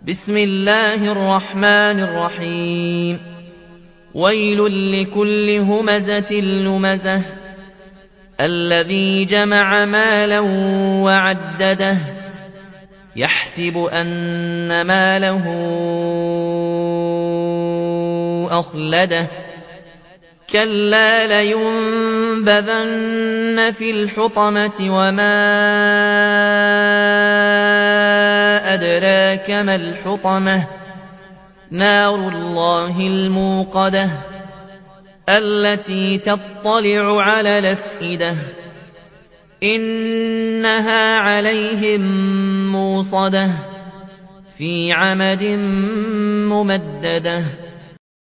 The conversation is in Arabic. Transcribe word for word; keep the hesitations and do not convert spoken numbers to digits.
بسم الله الرحمن الرحيم ويل لكل همزة لمزة الذي جمع مالا وعدده يحسب أن ماله أخلده كلا لينبذن في الحطمة وما أدراك ما الحطمة نار الله الموقدة التي تطلع على الأفئدة إنها عليهم موصدة في عمد ممددة